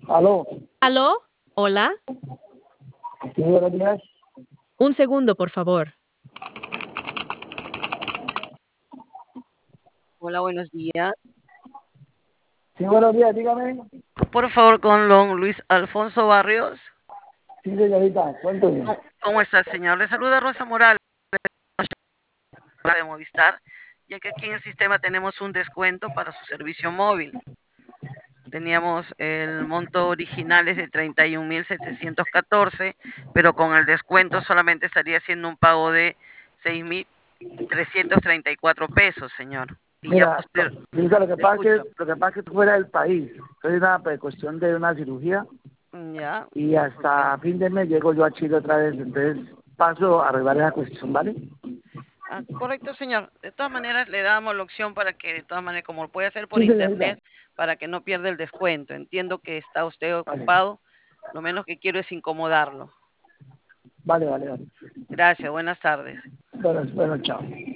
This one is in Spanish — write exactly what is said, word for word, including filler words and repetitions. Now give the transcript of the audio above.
Aló. ¿Aló? ¿Hola? Sí, buenos días. Un segundo, por favor. Hola, buenos días. Sí, buenos días, dígame. Por favor, con don Luis Alfonso Barrios. Sí, señorita, cuénteme. ¿Cómo, cómo está, señor? Le saluda Rosa Morales de Movistar, ya que aquí en el sistema tenemos un descuento para su servicio móvil. Teníamos el monto original es de treinta y un mil setecientos catorce, pero con el descuento solamente estaría haciendo un pago de seis mil trescientos treinta y cuatro pesos, señor. Y ya Mira, posterior, lo, Lisa, lo que le pasa es que, escucho. lo que pasa es que estoy fuera del país. Soy una pues, cuestión de una cirugía Ya, y hasta fin de mes llego yo a Chile otra vez. Entonces paso a arreglar esa cuestión, ¿vale? ah, correcto, señor. De todas maneras, le damos la opción para que, de todas maneras, como lo puede hacer por Sí, señorita. internet, para que no pierda el descuento. Entiendo que está usted Vale, ocupado. Lo menos que quiero es incomodarlo. vale, vale. vale. Gracias, buenas tardes. Bueno, bueno, chao.